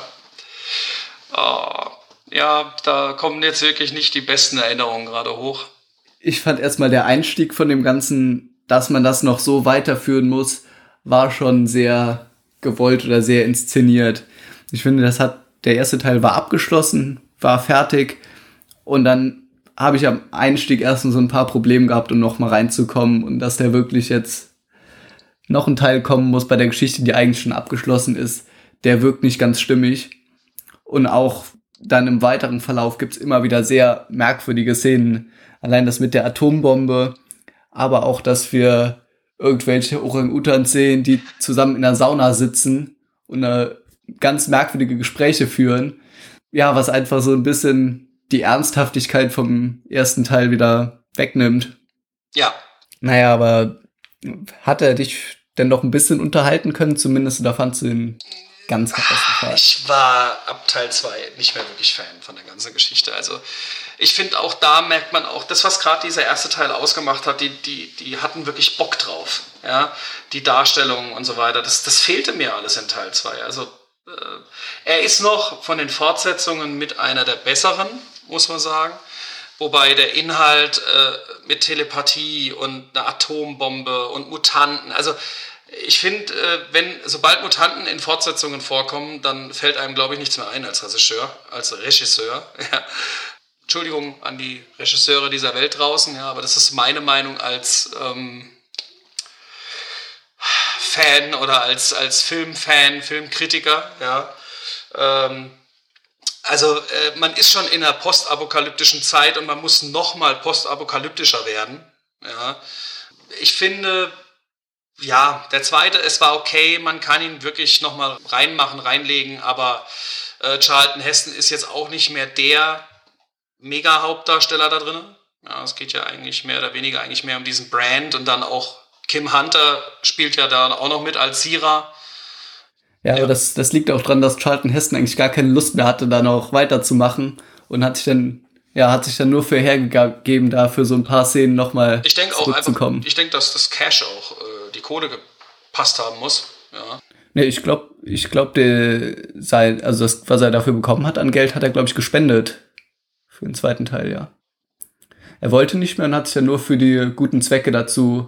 Oh, ja, da kommen jetzt wirklich nicht die besten Erinnerungen gerade hoch. Ich fand erstmal der Einstieg von dem Ganzen, dass man das noch so weiterführen muss, war schon sehr gewollt oder sehr inszeniert. Ich finde, das hat, der erste Teil war abgeschlossen, war fertig, und dann habe ich am Einstieg erst so ein paar Probleme gehabt, um noch mal reinzukommen, und dass der wirklich jetzt noch ein Teil kommen muss bei der Geschichte, die eigentlich schon abgeschlossen ist, der wirkt nicht ganz stimmig. Und auch dann im weiteren Verlauf gibt's immer wieder sehr merkwürdige Szenen. Allein das mit der Atombombe, aber auch, dass wir irgendwelche Orang-Utans sehen, die zusammen in der Sauna sitzen und eine ganz merkwürdige Gespräche führen. Ja, was einfach so ein bisschen die Ernsthaftigkeit vom ersten Teil wieder wegnimmt. Ja. Naja, aber hat er dich denn noch ein bisschen unterhalten können zumindest, oder fandst du ihn ganz katastrophal? Ich war ab Teil zwei nicht mehr wirklich Fan von der ganzen Geschichte. Also ich finde, auch da merkt man auch, das, was gerade dieser erste Teil ausgemacht hat, die, die, die hatten wirklich Bock drauf. Ja? Die Darstellung und so weiter, das, das fehlte mir alles in Teil zwei. Also äh, er ist noch von den Fortsetzungen mit einer der besseren, muss man sagen. Wobei der Inhalt äh, mit Telepathie und einer Atombombe und Mutanten, also ich finde, äh, wenn sobald Mutanten in Fortsetzungen vorkommen, dann fällt einem, glaube ich, nichts mehr ein als Regisseur, als Regisseur. Ja. Entschuldigung an die Regisseure dieser Welt draußen, ja, aber das ist meine Meinung als ähm, Fan oder als, als Filmfan, Filmkritiker. Ja. Ähm, also äh, man ist schon in einer postapokalyptischen Zeit und man muss noch mal postapokalyptischer werden. Ja. Ich finde, ja, der zweite, es war okay, man kann ihn wirklich noch mal reinmachen, reinlegen, aber äh, Charlton Heston ist jetzt auch nicht mehr der Mega-Hauptdarsteller da drin. Ja, es geht ja eigentlich mehr oder weniger eigentlich mehr um diesen Brand, und dann auch Kim Hunter spielt ja da auch noch mit als Sira. Ja, ja. Aber das, das liegt auch dran, dass Charlton Heston eigentlich gar keine Lust mehr hatte, da noch weiterzumachen, und hat sich dann, ja, hat sich dann nur für hergegeben, da für so ein paar Szenen nochmal Ich denke auch einfach, ich denke, dass das Cash auch, äh, die Kohle gepasst haben muss. Ja. Nee, ich glaube, ich glaube, der sei, also das, was er dafür bekommen hat an Geld, hat er, glaube ich, gespendet. Für den zweiten Teil, ja. Er wollte nicht mehr und hat sich ja nur für die guten Zwecke dazu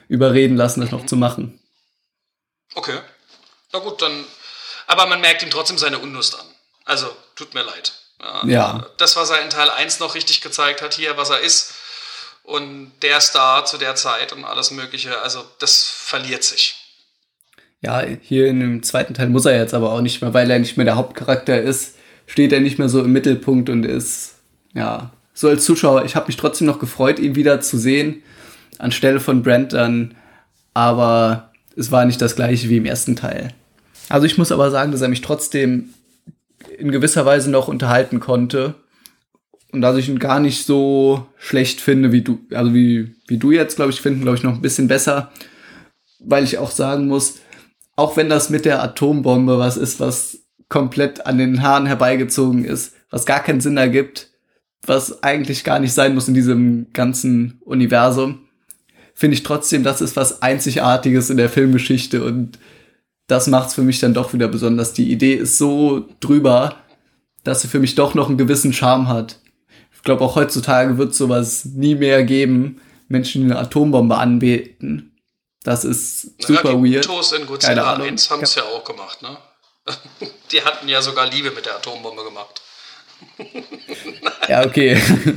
überreden lassen, das noch zu machen. Okay. Na gut, dann. Aber man merkt ihm trotzdem seine Unlust an. Also, tut mir leid. Ja. Ja. Das, was er in Teil eins noch richtig gezeigt hat, hier, was er ist. Und der Star zu der Zeit und alles Mögliche. Also, das verliert sich. Ja, hier in dem zweiten Teil muss er jetzt aber auch nicht mehr, weil er nicht mehr der Hauptcharakter ist, steht er nicht mehr so im Mittelpunkt und ist, ja, so als Zuschauer, ich habe mich trotzdem noch gefreut, ihn wieder zu sehen, anstelle von Brent dann, aber es war nicht das gleiche wie im ersten Teil. Also ich muss aber sagen, dass er mich trotzdem in gewisser Weise noch unterhalten konnte und dass ich ihn gar nicht so schlecht finde wie du, also wie, wie du jetzt, glaube ich, finden, glaube ich, noch ein bisschen besser, weil ich auch sagen muss, auch wenn das mit der Atombombe was ist, was komplett an den Haaren herbeigezogen ist, was gar keinen Sinn ergibt, was eigentlich gar nicht sein muss in diesem ganzen Universum, finde ich trotzdem, das ist was Einzigartiges in der Filmgeschichte und das macht's für mich dann doch wieder besonders. Die Idee ist so drüber, dass sie für mich doch noch einen gewissen Charme hat. Ich glaube, auch heutzutage wird sowas nie mehr geben, Menschen, die eine Atombombe anbeten. Das ist super ja, die weird. Utos in Godzilla eins haben es ja auch gemacht, ne? Die hatten ja sogar Liebe mit der Atombombe gemacht. Ja, okay.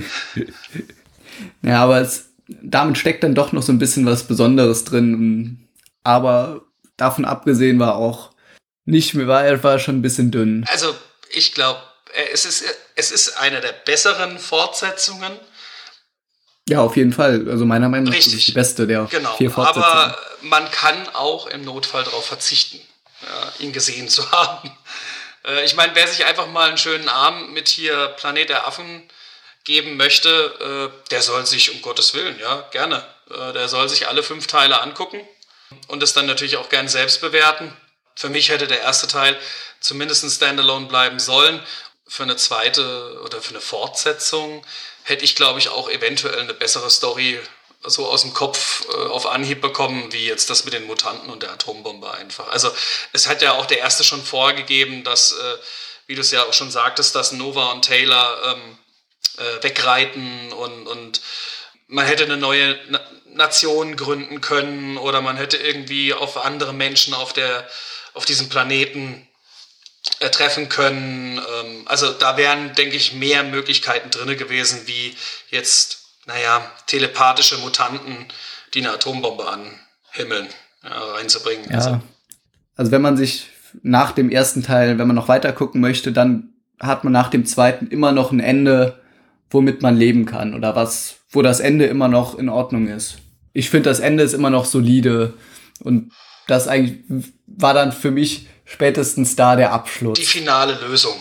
Ja, aber es, damit steckt dann doch noch so ein bisschen was Besonderes drin. Aber davon abgesehen war auch nicht mehr, war, war schon ein bisschen dünn. Also, ich glaube, es ist, es ist eine der besseren Fortsetzungen. Ja, auf jeden Fall. Also meiner Meinung nach ist es die beste der genau, vier Fortsetzungen. Aber man kann auch im Notfall darauf verzichten, ja, ihn gesehen zu haben. Äh, ich meine, wer sich einfach mal einen schönen Abend mit hier Planet der Affen geben möchte, äh, der soll sich, um Gottes Willen, ja, gerne, äh, der soll sich alle fünf Teile angucken und es dann natürlich auch gern selbst bewerten. Für mich hätte der erste Teil zumindest ein Standalone bleiben sollen. Für eine zweite oder für eine Fortsetzung hätte ich, glaube ich, auch eventuell eine bessere Story so aus dem Kopf äh, auf Anhieb bekommen, wie jetzt das mit den Mutanten und der Atombombe einfach. Also es hat ja auch der erste schon vorgegeben, dass, äh, wie du es ja auch schon sagtest, dass Nova und Taylor ähm, äh, wegreiten und, und man hätte eine neue Na- Nation gründen können oder man hätte irgendwie auf andere Menschen auf, der, auf diesem Planeten äh, treffen können. Ähm, also da wären, denke ich, mehr Möglichkeiten drin gewesen, wie jetzt, naja, telepathische Mutanten, die eine Atombombe anhimmeln, ja, reinzubringen. Ja. Also. also wenn man sich nach dem ersten Teil, wenn man noch weiter gucken möchte, dann hat man nach dem zweiten immer noch ein Ende, womit man leben kann oder was, wo das Ende immer noch in Ordnung ist. Ich finde, das Ende ist immer noch solide und das eigentlich war dann für mich spätestens da der Abschluss. Die finale Lösung.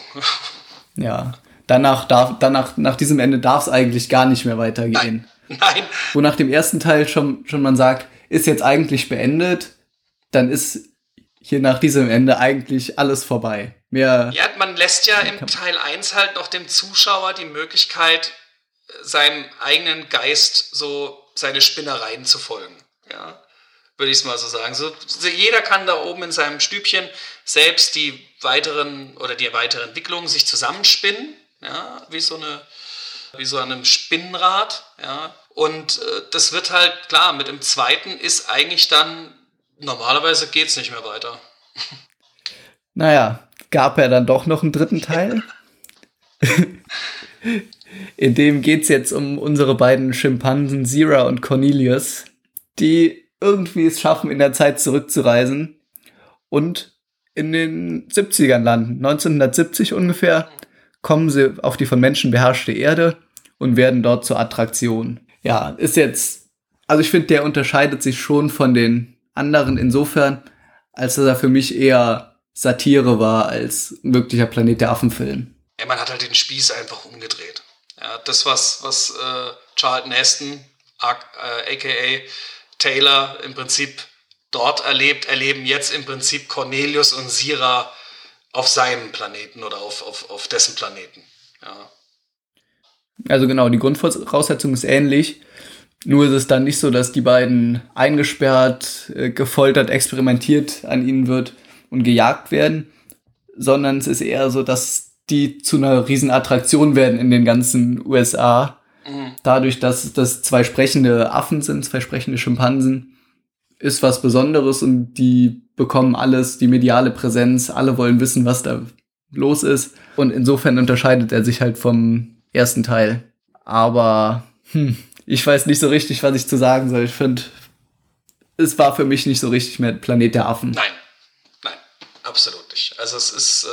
Ja, danach darf, danach, nach diesem Ende darf es eigentlich gar nicht mehr weitergehen. Nein, nein. Wo nach dem ersten Teil schon, schon man sagt, ist jetzt eigentlich beendet, dann ist hier nach diesem Ende eigentlich alles vorbei. Mehr Ja, man lässt ja im Teil eins halt noch dem Zuschauer die Möglichkeit, seinem eigenen Geist so seine Spinnereien zu folgen. Ja, würde ich es mal so sagen. So, so jeder kann da oben in seinem Stübchen selbst die weiteren oder die weitere Entwicklung sich zusammenspinnen, ja, wie so eine, wie so an einem Spinnrad, ja. Und äh, das wird halt klar. Mit dem zweiten ist eigentlich dann normalerweise geht's nicht mehr weiter. Naja, gab ja dann doch noch einen dritten Teil. In dem geht's jetzt um unsere beiden Schimpansen Zira und Cornelius, die irgendwie es schaffen, in der Zeit zurückzureisen und in den siebzigern landen. neunzehnhundertsiebzig ungefähr kommen sie auf die von Menschen beherrschte Erde und werden dort zur Attraktion. Ja, ist jetzt, also ich finde, der unterscheidet sich schon von den anderen insofern, als dass er für mich eher Satire war als ein wirklicher Planet der Affen-Film. Ja, man hat halt den Spieß einfach umgedreht. Ja, das, was, was äh, Charlton Heston, äh, aka Taylor, im Prinzip dort erlebt, erleben jetzt im Prinzip Cornelius und Zira auf seinem Planeten oder auf, auf, auf dessen Planeten. Ja. Also genau, die Grundvoraussetzung ist ähnlich. Nur ist es dann nicht so, dass die beiden eingesperrt, äh, gefoltert, experimentiert an ihnen wird und gejagt werden, sondern es ist eher so, dass die zu einer riesen Attraktion werden in den ganzen U S A. Mhm. Dadurch, dass das zwei sprechende Affen sind, zwei sprechende Schimpansen, ist was Besonderes und die bekommen alles, die mediale Präsenz, alle wollen wissen, was da los ist. Und insofern unterscheidet er sich halt vom ersten Teil. Aber hm, ich weiß nicht so richtig, was ich zu sagen soll. Ich finde, es war für mich nicht so richtig mehr Planet der Affen. Nein, nein, absolut nicht. Also es ist,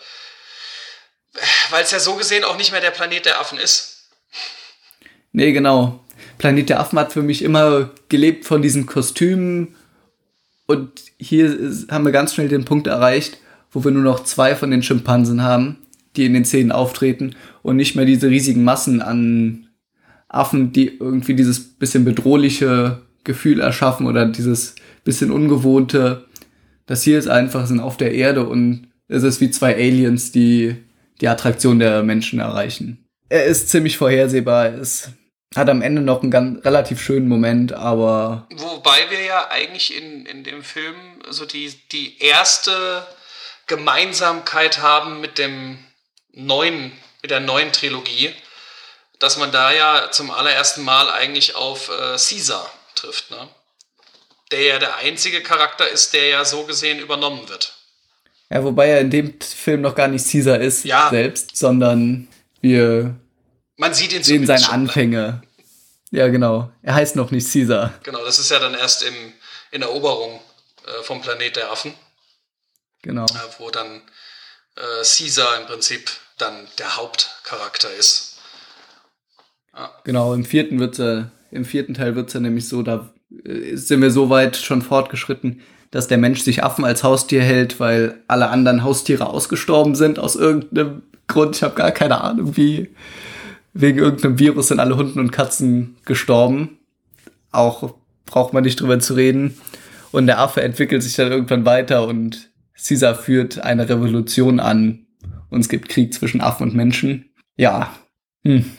äh, weil es ja so gesehen auch nicht mehr der Planet der Affen ist. Nee, genau. Planet der Affen hat für mich immer gelebt von diesen Kostümen. Und hier ist, haben wir ganz schnell den Punkt erreicht, wo wir nur noch zwei von den Schimpansen haben, die in den Szenen auftreten und nicht mehr diese riesigen Massen an Affen, die irgendwie dieses bisschen bedrohliche Gefühl erschaffen oder dieses bisschen ungewohnte. Das hier ist einfach, sind auf der Erde und es ist wie zwei Aliens, die die Attraktion der Menschen erreichen. Er ist ziemlich vorhersehbar, es hat am Ende noch einen ganz relativ schönen Moment, aber... Wobei wir ja eigentlich in, in dem Film so die, die erste Gemeinsamkeit haben mit dem neuen, mit der neuen Trilogie, dass man da ja zum allerersten Mal eigentlich auf äh, Caesar trifft, ne? Der ja der einzige Charakter ist, der ja so gesehen übernommen wird. Ja, wobei er in dem Film noch gar nicht Caesar ist ja. selbst, sondern wir man sieht ihn sehen seine schon, Anfänge. Ne? Ja, genau. Er heißt noch nicht Caesar. Genau, das ist ja dann erst im, in Eroberung äh, vom Planet der Affen. Genau. Äh, wo dann äh, Caesar im Prinzip dann der Hauptcharakter ist. Ja. Genau, im vierten wird's ja, im vierten Teil wird es ja nämlich so, da äh, sind wir so weit schon fortgeschritten, dass der Mensch sich Affen als Haustier hält, weil alle anderen Haustiere ausgestorben sind aus irgendeinem Grund. Ich habe gar keine Ahnung, wie. Wegen irgendeinem Virus sind alle Hunden und Katzen gestorben. Auch braucht man nicht drüber zu reden. Und der Affe entwickelt sich dann irgendwann weiter und Caesar führt eine Revolution an. Und es gibt Krieg zwischen Affen und Menschen. Ja. Hm.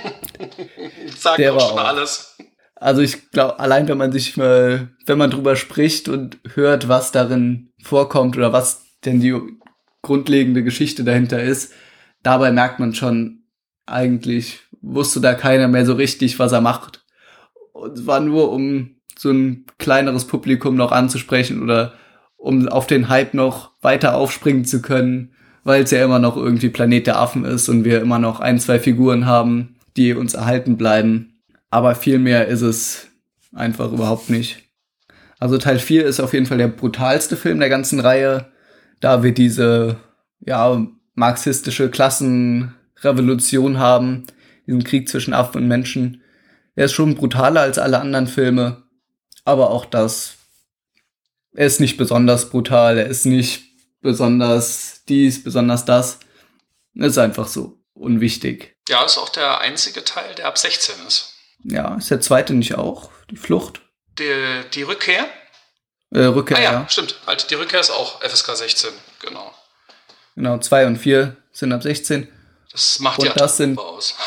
Sagt der auch schon auch. alles. Also ich glaube, allein wenn man sich mal, wenn man drüber spricht und hört, was darin vorkommt oder was denn die grundlegende Geschichte dahinter ist, dabei merkt man schon, eigentlich wusste da keiner mehr so richtig, was er macht. Und es war nur, um so ein kleineres Publikum noch anzusprechen oder um auf den Hype noch weiter aufspringen zu können, weil es ja immer noch irgendwie Planet der Affen ist und wir immer noch ein, zwei Figuren haben, die uns erhalten bleiben. Aber viel mehr ist es einfach überhaupt nicht. Also Teil vier ist auf jeden Fall der brutalste Film der ganzen Reihe, da wir diese, ja, marxistische Klassenrevolution haben, diesen Krieg zwischen Affen und Menschen. Er ist schon brutaler als alle anderen Filme, aber auch das, er ist nicht besonders brutal, er ist nicht besonders dies, besonders das. Er ist einfach so unwichtig. Ja, ist auch der einzige Teil, der ab sechzehn ist. Ja, ist der zweite nicht auch? Die Flucht? Die, die Rückkehr? Äh, Rückkehr, ah ja, ja. Stimmt. Halt, die Rückkehr ist auch F S K sechzehn, genau. Genau, zwei und vier sind ab sechzehn. Das macht und ja das sind aus.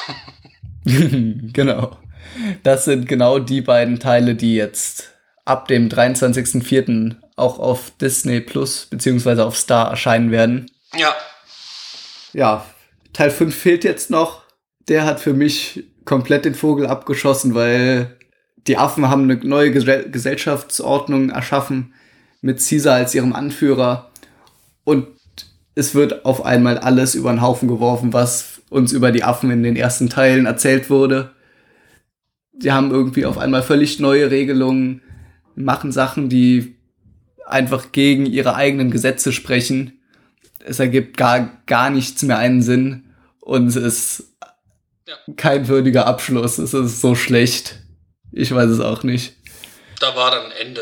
Genau. Das sind genau die beiden Teile, die jetzt ab dem dreiundzwanzigsten vierten auch auf Disney Plus beziehungsweise auf Star erscheinen werden. Ja. Ja, Teil fünf fehlt jetzt noch. Der hat für mich komplett den Vogel abgeschossen, weil die Affen haben eine neue Ges- Gesellschaftsordnung erschaffen mit Caesar als ihrem Anführer. Und es wird auf einmal alles über den Haufen geworfen, was uns über die Affen in den ersten Teilen erzählt wurde. Die haben irgendwie auf einmal völlig neue Regelungen, machen Sachen, die einfach gegen ihre eigenen Gesetze sprechen. Es ergibt gar, gar nichts mehr einen Sinn und es ist ja. kein würdiger Abschluss. Es ist so schlecht. Ich weiß es auch nicht. Da war dann Ende.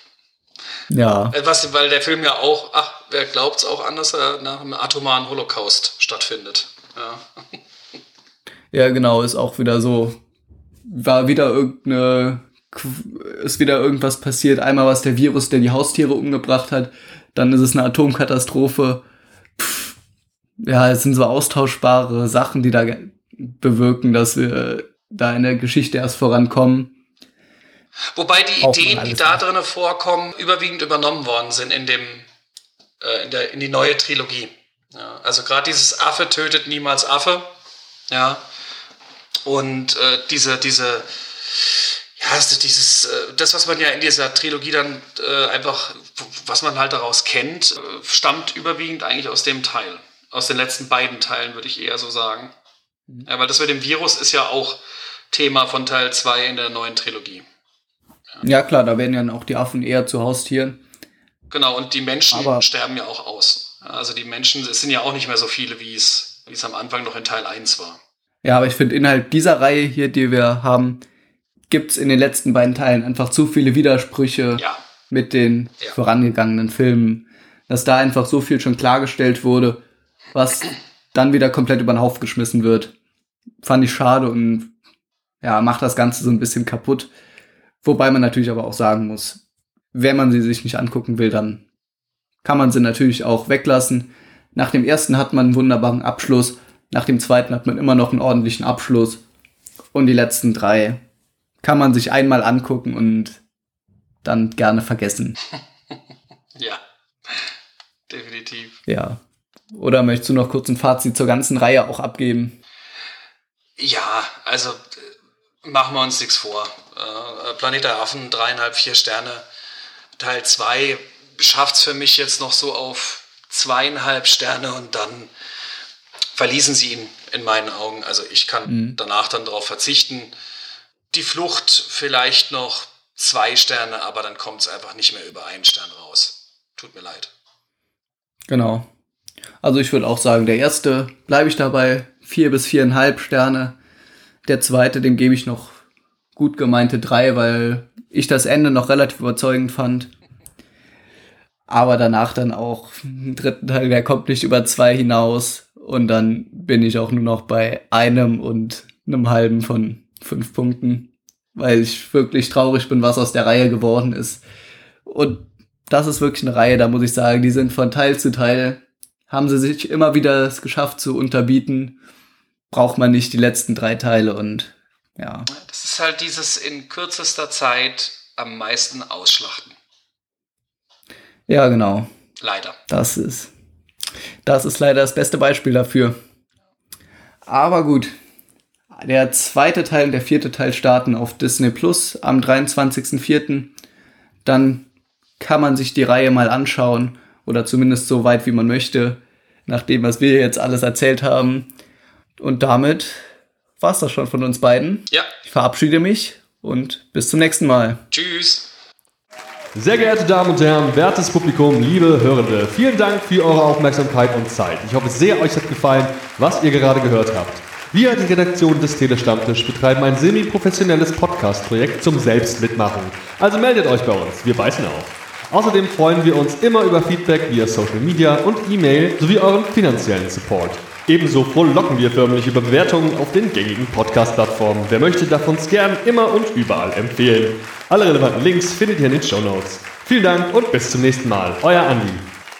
Ja. Was, weil der Film ja auch, ach, wer glaubt's auch anders, nach einem atomaren Holocaust stattfindet. Ja. Ja, genau, ist auch wieder so. War wieder irgendeine, ist wieder irgendwas passiert. Einmal war es der Virus, der die Haustiere umgebracht hat. Dann ist es eine Atomkatastrophe. Pff, ja, es sind so austauschbare Sachen, die da bewirken, dass wir da in der Geschichte erst vorankommen. Wobei die Auch Ideen, die da drin vorkommen, überwiegend übernommen worden sind in dem äh, in der in die neue Trilogie. Ja, also gerade dieses Affe tötet niemals Affe. Ja. Und äh, diese, diese, ja, das ist dieses, äh, das, was man ja in dieser Trilogie dann äh, einfach, was man halt daraus kennt, äh, stammt überwiegend eigentlich aus dem Teil. Aus den letzten beiden Teilen, würde ich eher so sagen. Mhm. Ja, weil das mit dem Virus ist ja auch Thema von Teil zwei in der neuen Trilogie. Ja. ja klar, da werden ja auch die Affen eher zu Haustieren. Genau, und die Menschen Aber sterben ja auch aus. Also die Menschen, es sind ja auch nicht mehr so viele, wie es, wie es am Anfang noch in Teil eins war. Ja, aber ich finde, innerhalb dieser Reihe hier, die wir haben, gibt es in den letzten beiden Teilen einfach zu viele Widersprüche ja. mit den ja. vorangegangenen Filmen, dass da einfach so viel schon klargestellt wurde, was dann wieder komplett über den Haufen geschmissen wird. Fand ich schade und ja, macht das Ganze so ein bisschen kaputt. Wobei man natürlich aber auch sagen muss, wenn man sie sich nicht angucken will, dann kann man sie natürlich auch weglassen. Nach dem ersten hat man einen wunderbaren Abschluss, nach dem zweiten hat man immer noch einen ordentlichen Abschluss und die letzten drei kann man sich einmal angucken und dann gerne vergessen. Ja, definitiv. Ja. Oder möchtest du noch kurz ein Fazit zur ganzen Reihe auch abgeben? Ja, also machen wir uns nichts vor. Äh, Planet der Affen, dreieinhalb, vier Sterne. Teil zwei schafft es für mich jetzt noch so auf zweieinhalb Sterne und dann verließen sie ihn in meinen Augen. Also ich kann mhm. danach dann darauf verzichten. Die Flucht vielleicht noch zwei Sterne, aber dann kommt es einfach nicht mehr über einen Stern raus. Tut mir leid. Genau. Also ich würde auch sagen, der erste bleibe ich dabei, vier bis viereinhalb Sterne. Der zweite, dem gebe ich noch gut gemeinte drei, weil ich das Ende noch relativ überzeugend fand. Aber danach dann auch im dritten Teil, der kommt nicht über zwei hinaus. Und dann bin ich auch nur noch bei einem und einem halben von fünf Punkten, weil ich wirklich traurig bin, was aus der Reihe geworden ist. Und das ist wirklich eine Reihe, da muss ich sagen, die sind von Teil zu Teil, haben sie sich immer wieder es geschafft zu unterbieten, braucht man nicht die letzten drei Teile und ja. Das ist halt dieses in kürzester Zeit am meisten ausschlachten. Ja, genau. Leider. Das ist, das ist leider das beste Beispiel dafür. Aber gut, der zweite Teil und der vierte Teil starten auf Disney Plus am dreiundzwanzigsten vierten Dann kann man sich die Reihe mal anschauen oder zumindest so weit, wie man möchte, nach dem, was wir jetzt alles erzählt haben. Und damit war es das schon von uns beiden. Ja. Ich verabschiede mich und bis zum nächsten Mal. Tschüss. Sehr geehrte Damen und Herren, wertes Publikum, liebe Hörende, vielen Dank für eure Aufmerksamkeit und Zeit. Ich hoffe sehr, euch hat gefallen, was ihr gerade gehört habt. Wir, die Redaktion des Telestammtisch, betreiben ein semi-professionelles Podcast-Projekt zum Selbstmitmachen. Also meldet euch bei uns, wir beißen auf. Außerdem freuen wir uns immer über Feedback via Social Media und E-Mail sowie euren finanziellen Support. Ebenso frohlocken wir förmlich über Bewertungen auf den gängigen Podcast-Plattformen. Wer möchte, darf uns gern immer und überall empfehlen. Alle relevanten Links findet ihr in den Shownotes. Vielen Dank und bis zum nächsten Mal. Euer Andi.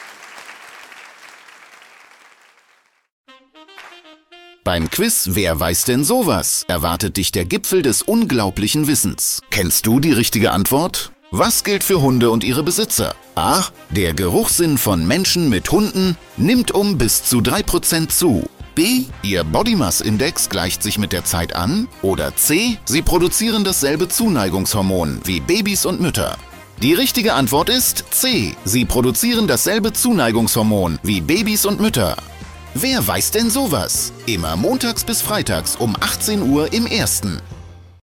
Beim Quiz Wer weiß denn sowas? Erwartet dich der Gipfel des unglaublichen Wissens. Kennst du die richtige Antwort? Was gilt für Hunde und ihre Besitzer? A. Der Geruchssinn von Menschen mit Hunden nimmt um bis zu drei Prozent zu. B. Ihr Body Mass Index gleicht sich mit der Zeit an. Oder C. Sie produzieren dasselbe Zuneigungshormon wie Babys und Mütter. Die richtige Antwort ist C. Sie produzieren dasselbe Zuneigungshormon wie Babys und Mütter. Wer weiß denn sowas? Immer montags bis freitags um achtzehn Uhr im Ersten.